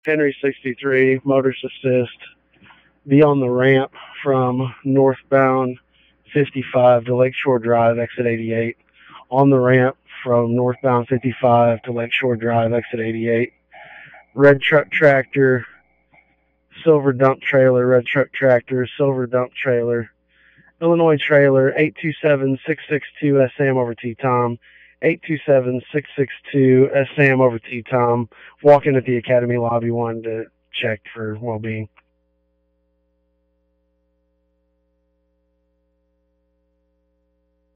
Henry 63, Motors Assist. Be on the ramp from northbound 55 to Lakeshore Drive, exit 88. On the ramp from northbound 55 to Lakeshore Drive, exit 88. Red truck tractor, silver dump trailer, red truck tractor, silver dump trailer. Illinois trailer, 827-662 Sam over T-Tom. 827-662 Sam over T-Tom. Walking at the Academy lobby, wanted to check for well-being.